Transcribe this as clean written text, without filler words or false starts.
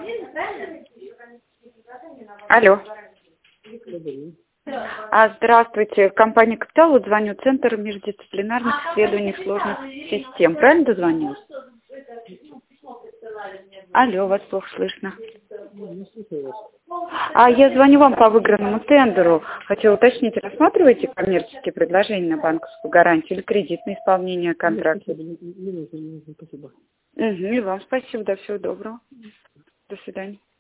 Алло. Здравствуйте. Компания «Капитал». Вот звоню. Центр междисциплинарных исследований сложных систем. Правильно дозвонилась? Алло, вас плохо слышно. Я звоню вам по выигранному тендеру. Хотела уточнить, рассматриваете коммерческие предложения на банковскую гарантию или кредитное исполнение контракта? Спасибо. И вам спасибо. Да, всего доброго. До свидания.